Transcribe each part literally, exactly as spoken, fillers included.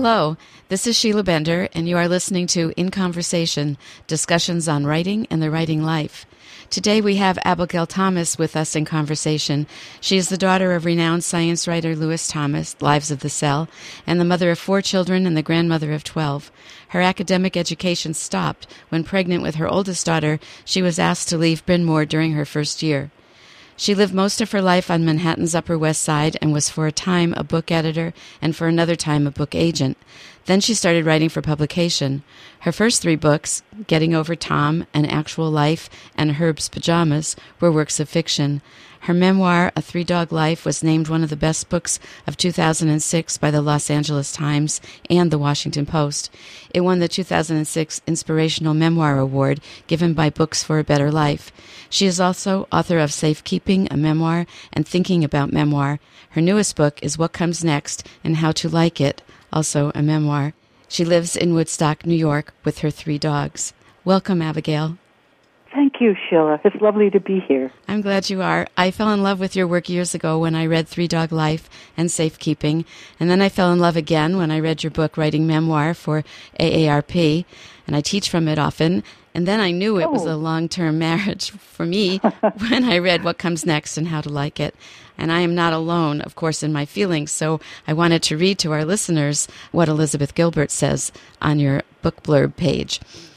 Hello, this is Sheila Bender, and you are listening to In Conversation, discussions on writing and the writing life. Today we have Abigail Thomas with us in conversation. She is the daughter of renowned science writer Lewis Thomas, Lives of the Cell, and the mother of four children and the grandmother of twelve. Her academic education stopped when, pregnant with her oldest daughter, she was asked to leave Bryn Mawr during her first year. She lived most of her life on Manhattan's Upper West Side and was for a time a book editor and for another time a book agent. Then she started writing for publication. Her first three books, Getting Over Tom, An Actual Life, and Herb's Pajamas, were works of fiction. Her memoir, A Three-Dog Life, was named one of the best books of two thousand six by the Los Angeles Times and the Washington Post. It won the two thousand six Inspirational Memoir Award given by Books for a Better Life. She is also author of Safekeeping, a memoir, and Thinking About Memoir. Her newest book is What Comes Next and How to Like It, also a memoir. She lives in Woodstock, New York, with her three dogs. Welcome, Abigail. Thank you, Sheila. It's lovely to be here. I'm glad you are. I fell in love with your work years ago when I read Three Dog Life and Safekeeping, and then I fell in love again when I read your book, Writing Memoir, for A A R P, and I teach from it often. And then I knew it oh. was a long-term marriage for me when I read What Comes Next and How to Like It. And I am not alone, of course, in my feelings, so I wanted to read to our listeners what Elizabeth Gilbert says on your book blurb page.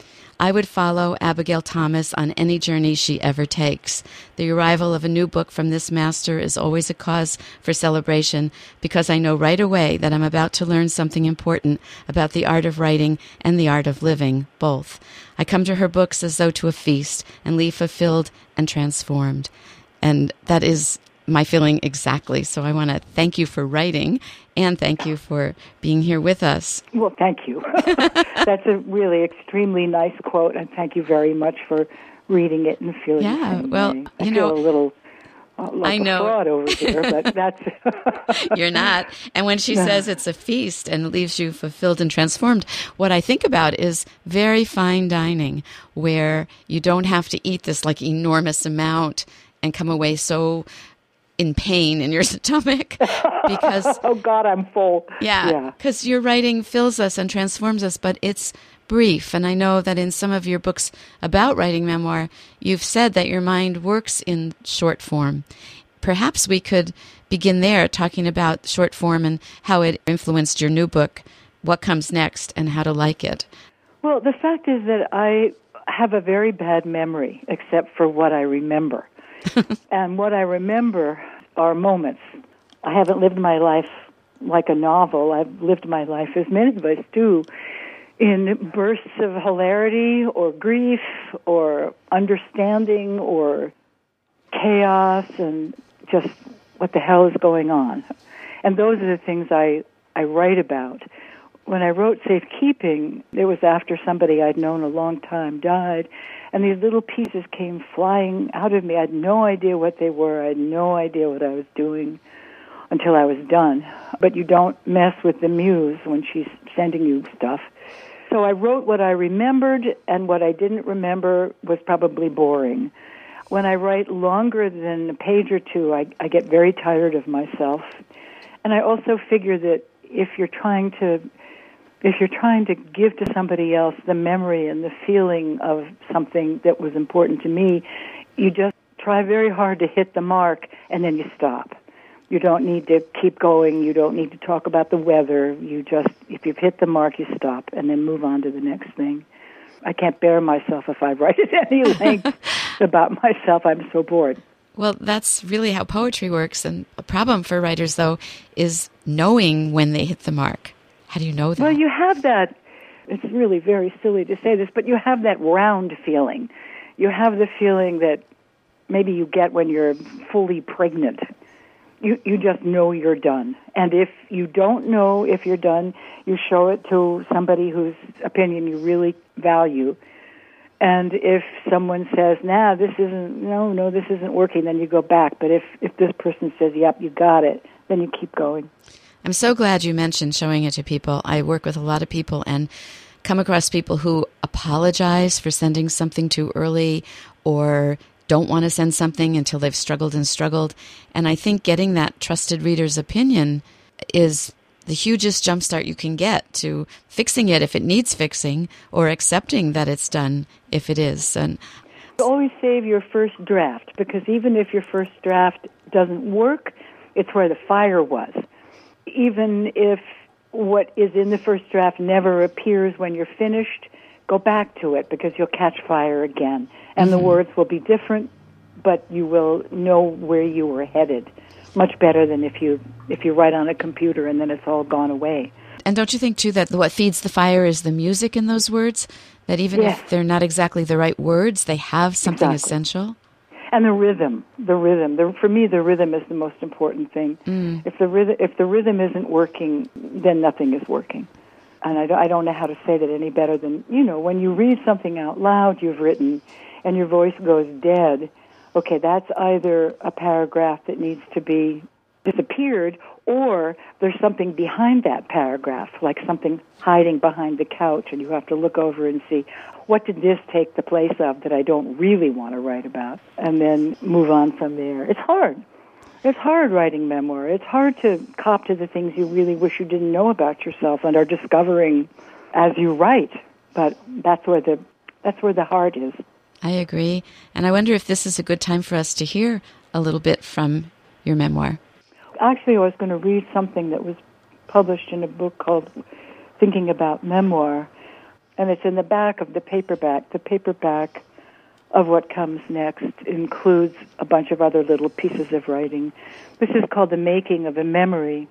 I would follow Abigail Thomas on any journey she ever takes. The arrival of a new book from this master is always a cause for celebration because I know right away that I'm about to learn something important about the art of writing and the art of living, both. I come to her books as though to a feast and leave fulfilled and transformed. And that is my feeling exactly. So I want to thank you for writing and thank you for being here with us. Well, thank you. That's a really extremely nice quote, and thank you very much for reading it and feeling yeah, the same well, way. you I know, feel a little uh, like I know. a fraud over here, but that's... You're not. And when she says it's a feast and leaves you fulfilled and transformed, what I think about is very fine dining where you don't have to eat this like enormous amount and come away so in pain in your stomach because oh God, I'm full. Yeah, because yeah. your writing fills us and transforms us, but it's brief. And I know that in some of your books about writing memoir, you've said that your mind works in short form. Perhaps we could begin there talking about short form and how it influenced your new book, What Comes Next and How to Like It. Well, the fact is that I have a very bad memory, except for what I remember. And what I remember are moments. I haven't lived my life like a novel. I've lived my life, as many of us do, in bursts of hilarity or grief or understanding or chaos and just what the hell is going on. And those are the things I, I write about. When I wrote Safekeeping, it was after somebody I'd known a long time died, and these little pieces came flying out of me. I had no idea what they were. I had no idea what I was doing until I was done. But you don't mess with the muse when she's sending you stuff. So I wrote what I remembered, and what I didn't remember was probably boring. When I write longer than a page or two, I, I get very tired of myself. And I also figure that if you're trying to If you're trying to give to somebody else the memory and the feeling of something that was important to me, you just try very hard to hit the mark, and then you stop. You don't need to keep going. You don't need to talk about the weather. You just, if you've hit the mark, you stop, and then move on to the next thing. I can't bear myself if I write at any length about myself. I'm so bored. Well, that's really how poetry works, and a problem for writers, though, is knowing when they hit the mark. How do you know that? Well, you have that, it's really very silly to say this, but you have that round feeling. You have the feeling that maybe you get when you're fully pregnant. You you just know you're done. And if you don't know if you're done, you show it to somebody whose opinion you really value. And if someone says, nah, this isn't, no, no, this isn't working, then you go back. But if, if this person says, yep, you got it, then you keep going. I'm so glad you mentioned showing it to people. I work with a lot of people and come across people who apologize for sending something too early or don't want to send something until they've struggled and struggled. And I think getting that trusted reader's opinion is the hugest jumpstart you can get to fixing it if it needs fixing, or accepting that it's done if it is. And always save your first draft, because even if your first draft doesn't work, it's where the fire was. Even if what is in the first draft never appears when you're finished, go back to it, because you'll catch fire again. And mm-hmm. the words will be different, but you will know where you were headed much better than if you if you write on a computer and then it's all gone away. And don't you think, too, that what feeds the fire is the music in those words? That even yes. if they're not exactly the right words, they have something exactly. essential? And the rhythm, the rhythm. The, for me, the rhythm is the most important thing. Mm. If the rhythm, if the rhythm isn't working, then nothing is working. And I don't, I don't know how to say that any better than, you know, when you read something out loud you've written and your voice goes dead, okay, that's either a paragraph that needs to be disappeared, or there's something behind that paragraph, like something hiding behind the couch, and you have to look over and see, what did this take the place of that I don't really want to write about, and then move on from there. It's hard. It's hard writing memoir. It's hard to cop to the things you really wish you didn't know about yourself and are discovering as you write. But that's where the that's where the heart is. I agree. And I wonder if this is a good time for us to hear a little bit from your memoir. Actually, I was going to read something that was published in a book called Thinking About Memoir, and it's in the back of the paperback. The paperback of what comes next includes a bunch of other little pieces of writing. This is called The Making of a Memory.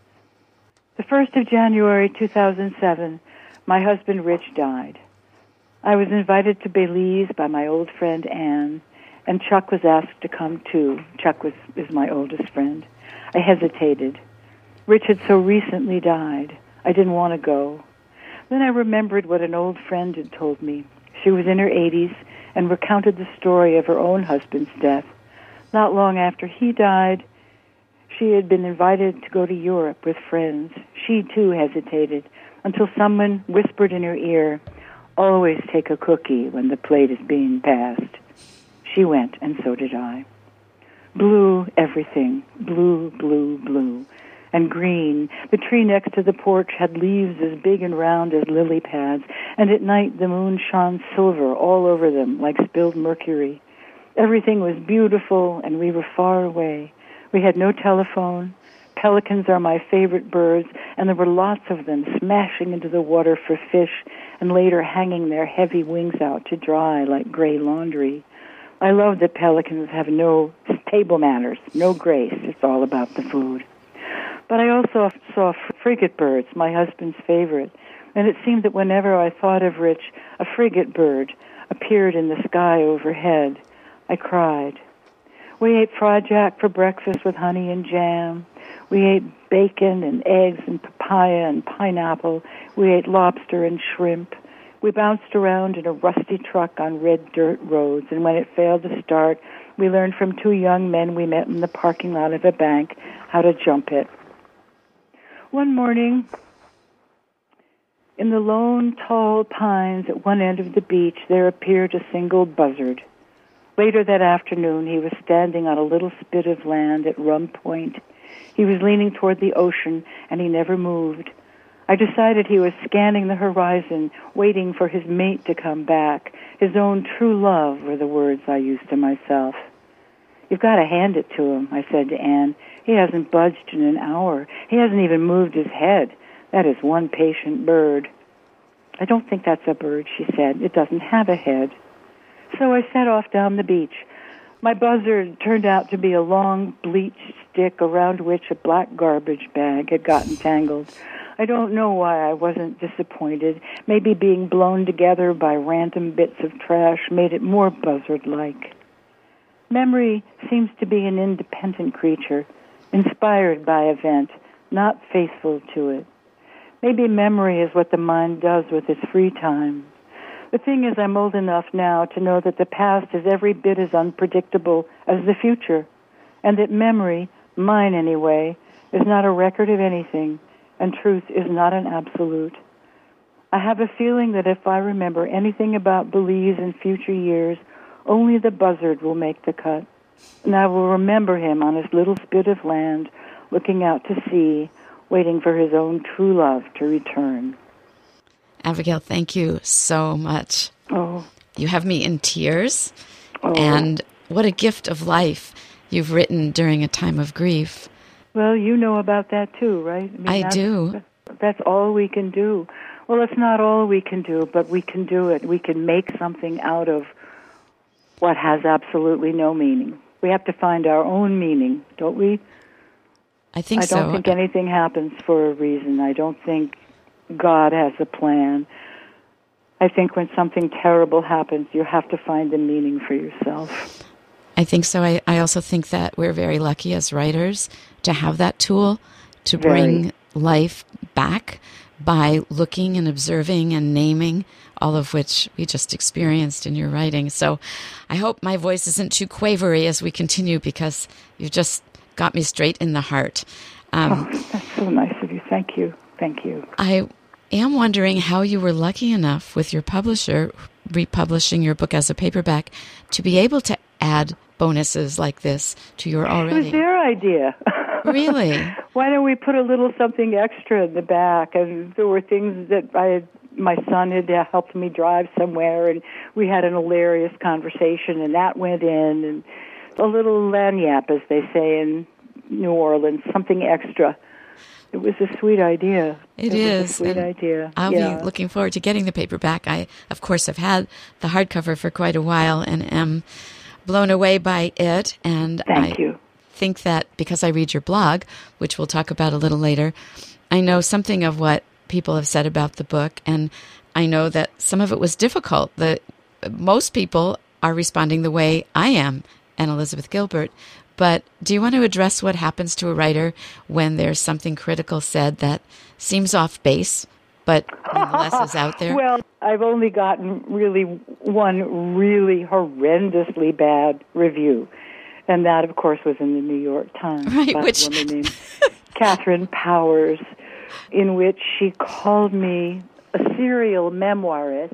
The first of January two thousand seven, my husband Rich died. I was invited to Belize by my old friend Anne, and Chuck was asked to come too. Chuck was is my oldest friend. I hesitated. Rich had so recently died. I didn't want to go. Then I remembered what an old friend had told me. She was in her eighties and recounted the story of her own husband's death. Not long after he died, she had been invited to go to Europe with friends. She, too, hesitated until someone whispered in her ear, "Always take a cookie when the plate is being passed." She went, and so did I. Blue, everything. Blue, blue, blue. And green. The tree next to the porch had leaves as big and round as lily pads, and at night the moon shone silver all over them like spilled mercury. Everything was beautiful, and we were far away. We had no telephone. Pelicans are my favorite birds, and there were lots of them smashing into the water for fish and later hanging their heavy wings out to dry like gray laundry. I love that pelicans have no table manners, no grace. It's all about the food. But I also saw frigate birds, my husband's favorite, and it seemed that whenever I thought of Rich, a frigate bird appeared in the sky overhead. I cried. We ate fried jack for breakfast with honey and jam. We ate bacon and eggs and papaya and pineapple. We ate lobster and shrimp. We bounced around in a rusty truck on red dirt roads, and when it failed to start, we learned from two young men we met in the parking lot of a bank how to jump it. One morning, in the lone, tall pines at one end of the beach, there appeared a single buzzard. Later that afternoon, he was standing on a little spit of land at Rum Point. He was leaning toward the ocean, and he never moved. I decided he was scanning the horizon, waiting for his mate to come back. His own true love were the words I used to myself. You've got to hand it to him, I said to Anne. He hasn't budged in an hour. He hasn't even moved his head. That is one patient bird. I don't think that's a bird, she said. It doesn't have a head. So I set off down the beach. My buzzard turned out to be a long bleached stick around which a black garbage bag had gotten tangled. I don't know why I wasn't disappointed. Maybe being blown together by random bits of trash made it more buzzard-like. Memory seems to be an independent creature, inspired by event, not faithful to it. Maybe memory is what the mind does with its free time. The thing is, I'm old enough now to know that the past is every bit as unpredictable as the future, and that memory, mine anyway, is not a record of anything, and truth is not an absolute. I have a feeling that if I remember anything about Belize in future years, only the buzzard will make the cut, and I will remember him on his little spit of land, looking out to sea, waiting for his own true love to return. Abigail, thank you so much. Oh. You have me in tears. Oh. And what a gift of life you've written during a time of grief. Well, you know about that too, right? I, mean, I that's, do. That's all we can do. Well, it's not all we can do, but we can do it. We can make something out of what has absolutely no meaning. We have to find our own meaning, don't we? I think I so. I don't think anything happens for a reason. I don't think God has a plan. I think when something terrible happens, you have to find the meaning for yourself. I think so. I, I also think that we're very lucky as writers to have that tool to Very. bring life back by looking and observing and naming, all of which we just experienced in your writing. So I hope my voice isn't too quavery as we continue, because you've just got me straight in the heart. Um, oh, that's so nice of you. Thank you. Thank you. I am wondering how you were lucky enough with your publisher republishing your book as a paperback to be able to add bonuses like this to your already. It was their idea. Really? Why don't we put a little something extra in the back? And there were things that I had, my son had helped me drive somewhere, and we had an hilarious conversation, and that went in, and a little lagniappe, as they say in New Orleans, something extra. It was a sweet idea. It, it is. was a sweet idea. I'll yeah. be looking forward to getting the paperback. I, of course, have had the hardcover for quite a while and am blown away by it. And Thank I you. think that because I read your blog, which we'll talk about a little later, I know something of what people have said about the book, and I know that some of it was difficult. The, most people are responding the way I am, and Elizabeth Gilbert. But do you want to address what happens to a writer when there's something critical said that seems off base, but nonetheless is out there? Well, I've only gotten really one really horrendously bad review, and that, of course, was in the New York Times right, by which... a woman named Catherine Powers, in which she called me a serial memoirist.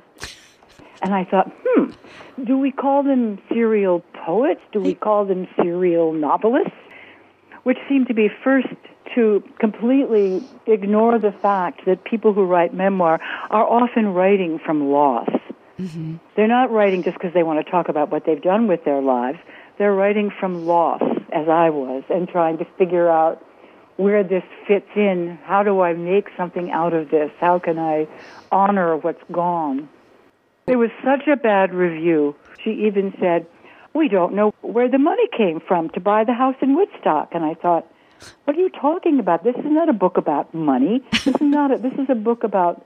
And I thought, hmm, do we call them serial poets? Do we call them serial novelists? Which seemed to be first to completely ignore the fact that people who write memoir are often writing from loss. Mm-hmm. They're not writing just because they want to talk about what they've done with their lives. They're writing from loss, as I was, and trying to figure out where this fits in. How do I make something out of this? How can I honor what's gone? It was such a bad review. She even said, we don't know where the money came from to buy the house in Woodstock. And I thought, what are you talking about? This is not a book about money. This is not. A, this is a book about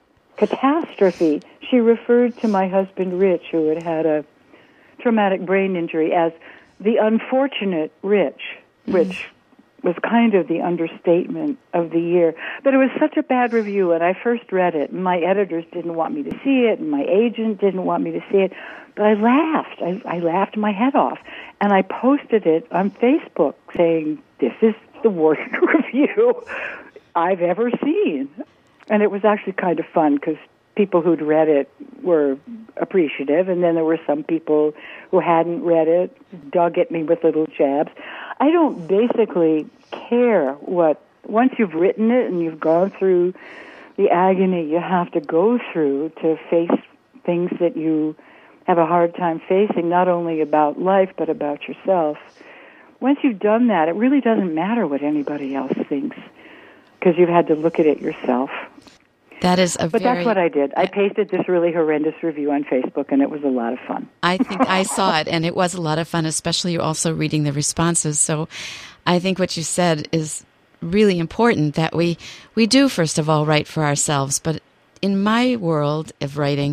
catastrophe. She referred to my husband, Rich, who had had a traumatic brain injury, as the unfortunate Rich, which was kind of the understatement of the year. But it was such a bad review, and I first read it, and my editors didn't want me to see it, and my agent didn't want me to see it, but I laughed. I, I laughed my head off, and I posted it on Facebook saying, this is the worst review I've ever seen. And it was actually kind of fun, because people who'd read it were appreciative, and then there were some people who hadn't read it, dug at me with little jabs. I don't basically care what, once you've written it and you've gone through the agony you have to go through to face things that you have a hard time facing, not only about life but about yourself. Once you've done that, it really doesn't matter what anybody else thinks, because you've had to look at it yourself. That is a but very... that's what I did. I pasted this really horrendous review on Facebook, and it was a lot of fun. I think I saw it, and it was a lot of fun, especially also reading the responses. So I think what you said is really important, that we, we do, first of all, write for ourselves. But in my world of writing,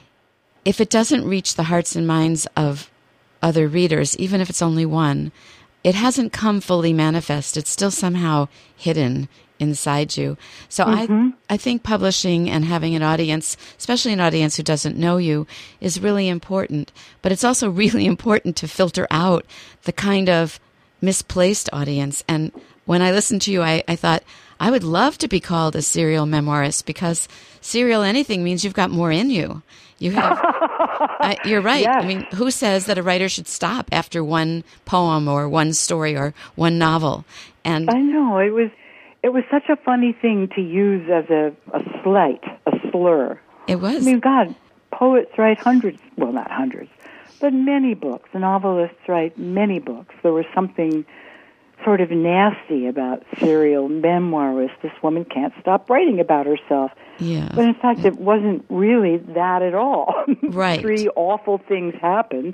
if it doesn't reach the hearts and minds of other readers, even if it's only one, it hasn't come fully manifest. It's still somehow hidden inside you. So mm-hmm. I I think publishing and having an audience, especially an audience who doesn't know you, is really important. But it's also really important to filter out the kind of misplaced audience. And when I listened to you, I, I thought, I would love to be called a serial memoirist, because serial anything means you've got more in you. You have, uh, you're right. Yes. I mean, who says that a writer should stop after one poem or one story or one novel? And I know, it was... it was such a funny thing to use as a, a slight, a slur. It was. I mean, God, poets write hundreds, well, not hundreds, but many books. Novelists write many books. There was something sort of nasty about serial memoirists. This woman can't stop writing about herself. Yeah. But in fact, it wasn't really that at all. Right. Three awful things happened,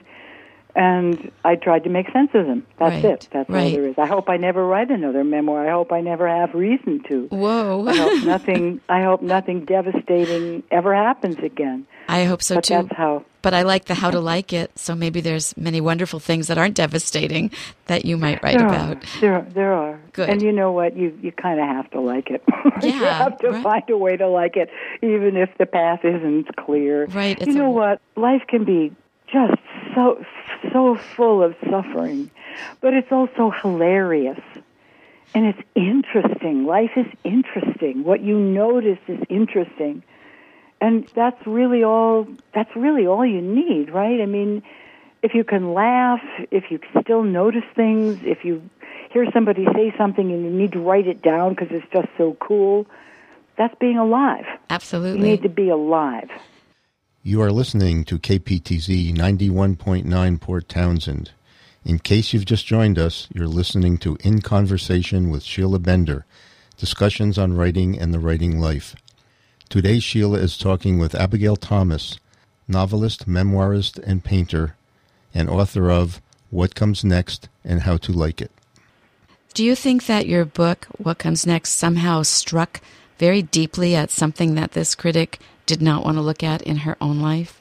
and I tried to make sense of them. That's Right. it. That's all Right. there is. I hope I never write another memoir. I hope I never have reason to. Whoa. I hope nothing. I hope nothing devastating ever happens again. I hope so But too. that's how. But I like the how to like it, so maybe there's many wonderful things that aren't devastating that you might write There about. Are, there, there are. Good. And you know what? You you kind of have to like it. you Yeah, have to right. find a way to like it, even if the path isn't clear. Right, it's You know a- what? Life can be just so so full of suffering, but it's also hilarious. And it's interesting. Life is interesting. What you notice is interesting. And that's really all that's really all you need, right? I mean, if you can laugh, if you still notice things, if you hear somebody say something and you need to write it down because it's just so cool, that's being alive. Absolutely. You need to be alive. You are listening to K P T Z ninety-one point nine Port Townsend. In case you've just joined us, you're listening to In Conversation with Sheila Bender, discussions on writing and the writing life. Today, Sheila is talking with Abigail Thomas, novelist, memoirist, and painter, and author of What Comes Next and How to Like It. Do you think that your book, What Comes Next, somehow struck very deeply at something that this critic did not want to look at in her own life?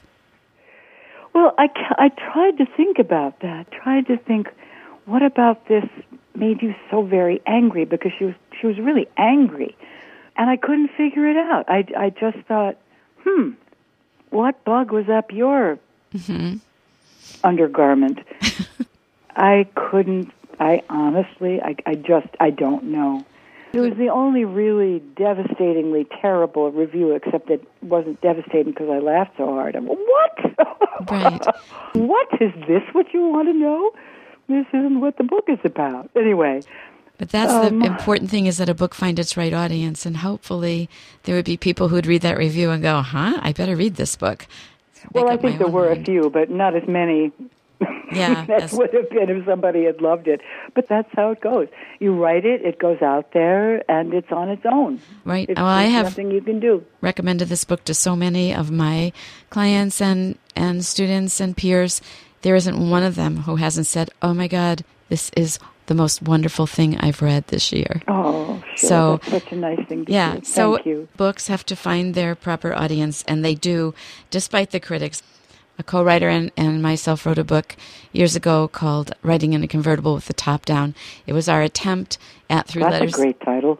Well, I, I tried to think about that. Tried to think, what about this made you so very angry? Because she was she was really angry, and I couldn't figure it out. I, I just thought, hmm, what bug was up your Mm-hmm. undergarment? I couldn't. I honestly, I, I just, I don't know. It was the only really devastatingly terrible review, except it wasn't devastating because I laughed so hard. I'm, what? Right. What? Is this what you want to know? This isn't what the book is about. Anyway. But that's Um, the important thing, is that a book find its right audience, and hopefully there would be people who would read that review and go, huh, I better read this book. Well, Make I up think my there own were mind. a few, but not as many Yeah, as as- would have been if somebody had loved it. But that's how it goes. You write it, it goes out there, and it's on its own. Right. It's, Well, I there's have nothing you can do. recommended this book to so many of my clients and, and students and peers. There isn't one of them who hasn't said, oh my God, this is the most wonderful thing I've read this year. Oh, sure. So- That's such a nice thing to Yeah, hear. so Thank you. books have to find their proper audience, and they do, despite the critics. A co-writer and, and myself wrote a book years ago called Writing in a Convertible with the Top Down. It was our attempt at, through That's letters... a great title.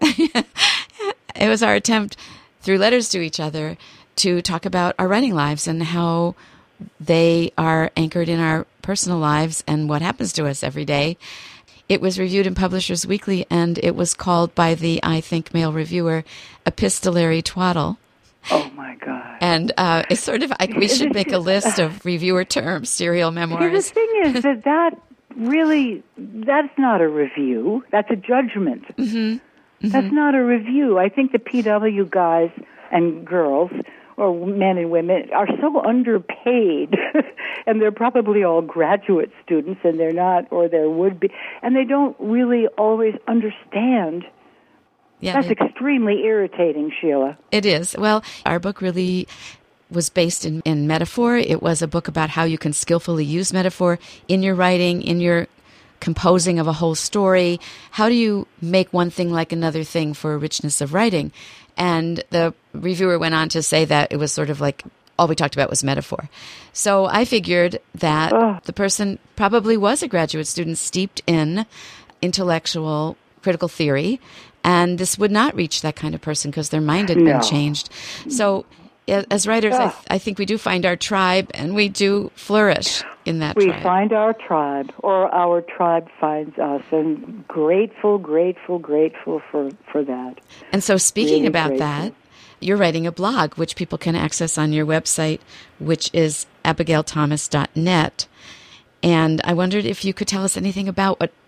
It was our attempt through letters to each other to talk about our writing lives and how they are anchored in our personal lives and what happens to us every day. It was reviewed in Publishers Weekly, and it was called by the, I think, male reviewer, epistolary twaddle. Oh, my God. And uh, it's sort of, I, we should make a list of reviewer terms, serial See, the memoirs. thing is that that really, that's not a review. That's a judgment. Mm-hmm. Mm-hmm. That's not a review. I think the P W guys and girls, or men and women, are so underpaid, and they're probably all graduate students, and they're not, or they would be, and they don't really always understand. Yeah, That's they- extremely irritating, Sheila. It is. Well, our book really was based in, in metaphor. It was a book about how you can skillfully use metaphor in your writing, in your composing of a whole story. How do you make one thing like another thing for a richness of writing? And the reviewer went on to say that it was sort of like all we talked about was metaphor. So I figured that Ugh. the person probably was a graduate student steeped in intellectual critical theory, and this would not reach that kind of person because their mind had No. been changed. So a- as writers, I, Ugh. th- I think we do find our tribe, and we do flourish in that We tribe. find our tribe, or our tribe finds us, and grateful, grateful, grateful for, for that. And so speaking Really about grateful. that, you're writing a blog, which people can access on your website, which is abigail thomas dot net. And I wondered if you could tell us anything about what,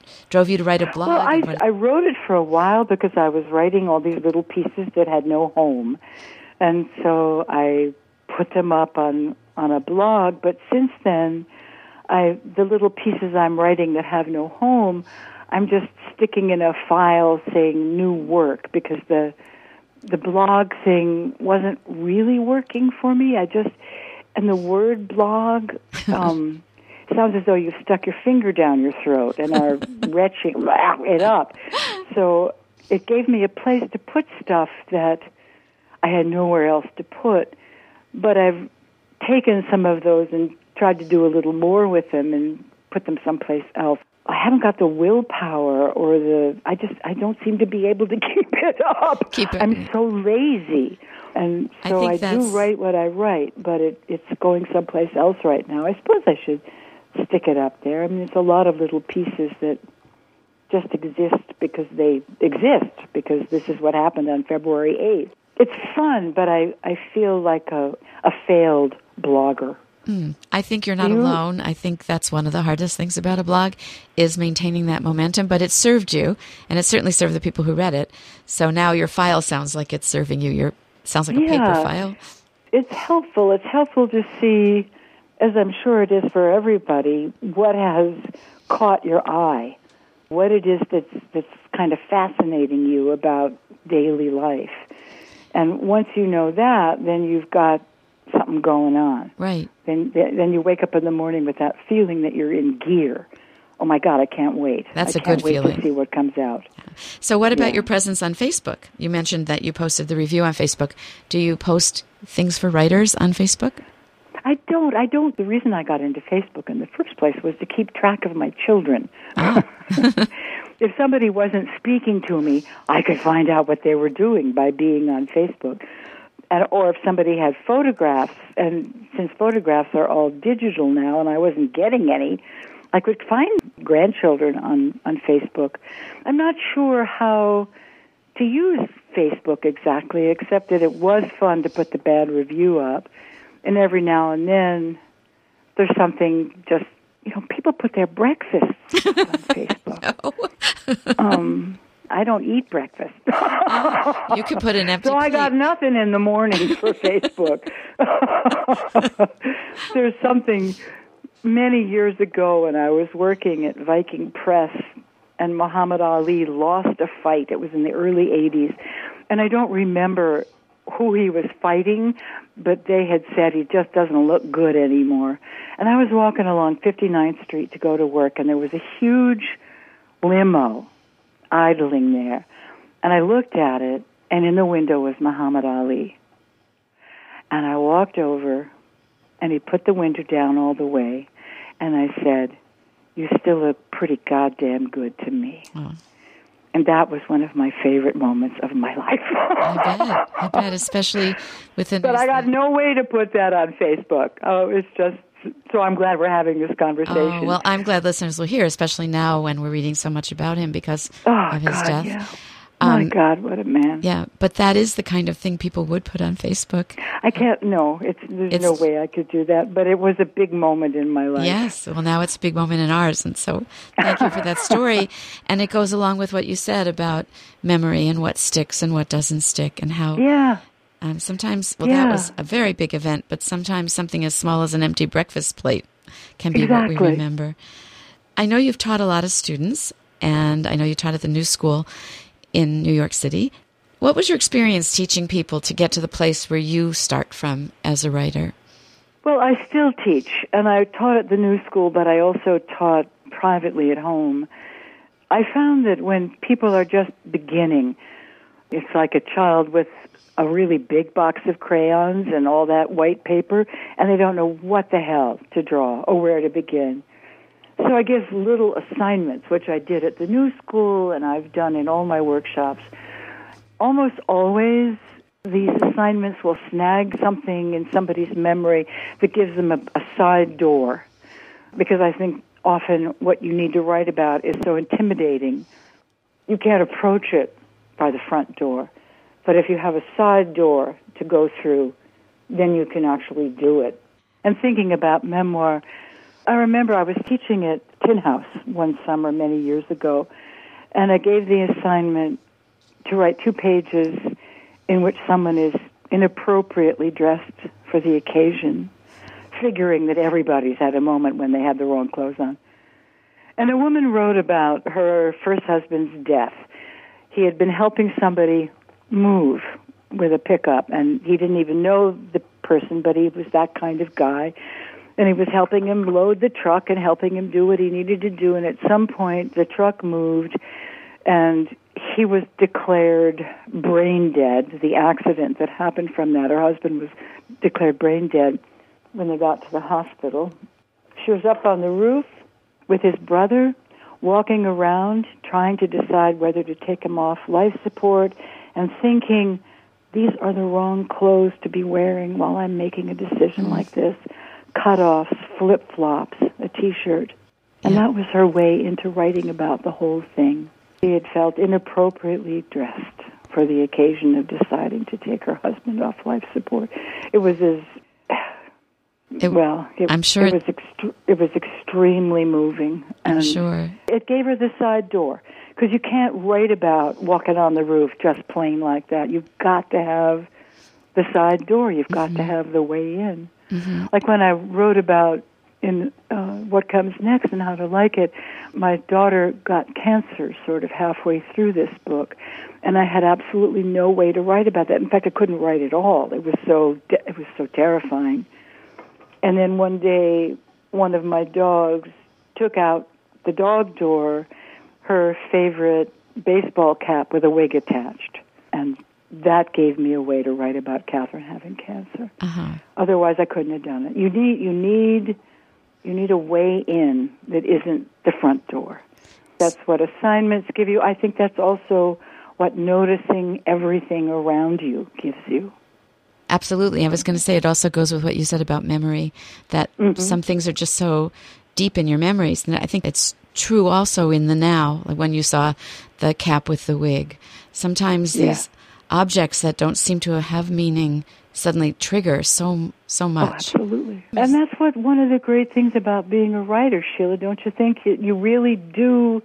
drove you to write a blog? Well, I, what... I wrote it for a while because I was writing all these little pieces that had no home. And so I put them up on, on a blog. But since then, I the little pieces I'm writing that have no home, I'm just sticking in a file saying new work because the the blog thing wasn't really working for me. I just, and the word blog um, sounds as though you've stuck your finger down your throat and are retching it up. So it gave me a place to put stuff that I had nowhere else to put. But I've taken some of those and tried to do a little more with them and put them someplace else. I haven't got the willpower or the, I just, I don't seem to be able to keep it up. Keep it. I'm so lazy. And so I, I do write what I write, but it, it's going someplace else right now. I suppose I should stick it up there. I mean, it's a lot of little pieces that just exist because they exist, because this is what happened on February eighth. It's fun, but I, I feel like a, a failed blogger. Mm. I think you're not you, alone. I think that's one of the hardest things about a blog is maintaining that momentum, but it served you, and it certainly served the people who read it. So now your file sounds like it's serving you. Your sounds like a yeah, paper file. It's helpful. It's helpful to see, as I'm sure it is for everybody, what has caught your eye, what it is that's, that's kind of fascinating you about daily life. And once you know that, then you've got something going on. Right. Then then you wake up in the morning with that feeling that you're in gear. Oh my God, I can't wait. That's I a can't good wait feeling. to see what comes out. So what about Yeah. your presence on Facebook? You mentioned that you posted the review on Facebook. Do you post things for writers on Facebook? I don't. I don't. The reason I got into Facebook in the first place was to keep track of my children. Ah. If somebody wasn't speaking to me, I could find out what they were doing by being on Facebook. And, or if somebody had photographs, and since photographs are all digital now and I wasn't getting any, I could find grandchildren on, on Facebook. I'm not sure how to use Facebook exactly, except that it was fun to put the bad review up. And every now and then, there's something just, you know, people put their breakfasts on Facebook. No. um, I don't eat breakfast. You could put an empty So I plate. got nothing in the morning for Facebook. There's something many years ago when I was working at Viking Press and Muhammad Ali lost a fight. It was in the early eighties. And I don't remember who he was fighting, but they had said he just doesn't look good anymore. And I was walking along fifty-ninth Street to go to work, and there was a huge limo idling there. And I looked at it, and in the window was Muhammad Ali. And I walked over, and he put the window down all the way, and I said, "You still look pretty goddamn good to me." Oh. And that was one of my favorite moments of my life. I bet. I bet, especially with the But news I got that- no way to put that on Facebook. Oh, it's just, so I'm glad we're having this conversation. Oh, well, I'm glad listeners will hear, especially now when we're reading so much about him because Oh, of his God, death. yeah. My Um, God, what a man. Yeah, but that is the kind of thing people would put on Facebook. I can't, no, it's, there's It's- no way I could do that, but it was a big moment in my life. Yes, well, now it's a big moment in ours, and so thank you for that story. And it goes along with what you said about memory and what sticks and what doesn't stick, and how Yeah. um, sometimes, well, Yeah. that was a very big event, but sometimes something as small as an empty breakfast plate can be what we Exactly. remember. I know you've taught a lot of students, and I know you taught at the New School in New York City. What was your experience teaching people to get to the place where you start from as a writer? Well, I still teach, and I taught at the New School, but I also taught privately at home. I found that when people are just beginning, it's like a child with a really big box of crayons and all that white paper, and they don't know what the hell to draw or where to begin. So I give little assignments, which I did at the New School and I've done in all my workshops. Almost always, these assignments will snag something in somebody's memory that gives them a, a side door, because I think often what you need to write about is so intimidating. You can't approach it by the front door. But if you have a side door to go through, then you can actually do it. And thinking about memoir, I remember I was teaching at Tin House one summer many years ago, and I gave the assignment to write two pages in which someone is inappropriately dressed for the occasion, figuring that everybody's had a moment when they had the wrong clothes on. And a woman wrote about her first husband's death. He had been helping somebody move with a pickup, and he didn't even know the person, but he was that kind of guy. And he was helping him load the truck and helping him do what he needed to do. And at some point, the truck moved, and he was declared brain dead. The accident that happened from that, her husband was declared brain dead when they got to the hospital. She was up on the roof with his brother, walking around, trying to decide whether to take him off life support, and thinking, these are the wrong clothes to be wearing while I'm making a decision like this. Cutoffs, flip-flops, a T-shirt. And Yeah. that was her way into writing about the whole thing. She had felt inappropriately dressed for the occasion of deciding to take her husband off life support. It was as, It- well, it, I'm sure it was, ext- it was extremely moving. I'm And sure. it gave her the side door. Because you can't write about walking on the roof just plain like that. You've got to have the side door. You've got Mm-hmm. to have the way in. Mm-hmm. Like when I wrote about in uh, What Comes Next and How to Like It, my daughter got cancer sort of halfway through this book, and I had absolutely no way to write about that. In fact, I couldn't write at all. It was so it was so terrifying. And then one day, one of my dogs took out the dog door her favorite baseball cap with a wig attached, and that gave me a way to write about Catherine having cancer. Uh-huh. Otherwise, I couldn't have done it. You need, you need, you need a way in that isn't the front door. That's what assignments give you. I think that's also what noticing everything around you gives you. Absolutely. I was going to say it also goes with what you said about memory, that Mm-hmm. some things are just so deep in your memories. And I think it's true also in the now, like when you saw the cap with the wig. Sometimes Yeah. these objects that don't seem to have meaning suddenly trigger so so Oh, much. absolutely. And that's what one of the great things about being a writer, Sheila, don't you think? You, you really do,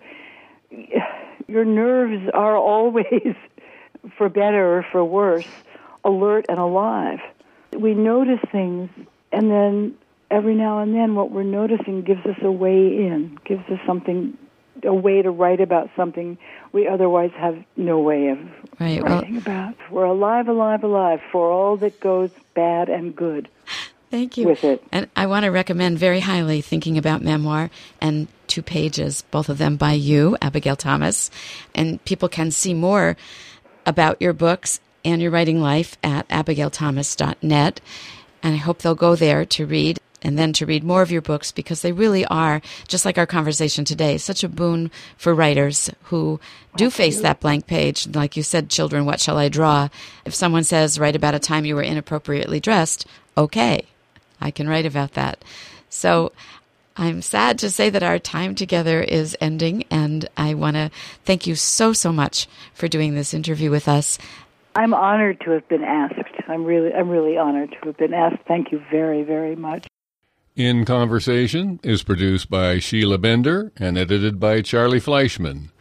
your nerves are always, for better or for worse, alert and alive. We notice things, and then every now and then what we're noticing gives us a way in, gives us something, a way to write about something we otherwise have no way of Right, well- writing about. We're alive, alive, alive for all that goes bad and good. Thank you. With it. And I want to recommend very highly Thinking About Memoir and Two Pages, both of them by you, Abigail Thomas. And people can see more about your books and your writing life at abigail thomas dot net. And I hope they'll go there to read and then to read more of your books, because they really are, just like our conversation today, such a boon for writers who do face that blank page. Like you said, children, what shall I draw? If someone says, write about a time you were inappropriately dressed, okay, I can write about that. So I'm sad to say that our time together is ending, and I want to thank you so, so much for doing this interview with us. I'm honored to have been asked. I'm really, I'm really honored to have been asked. Thank you very, very much. In Conversation is produced by Sheila Bender and edited by Charlie Fleischman.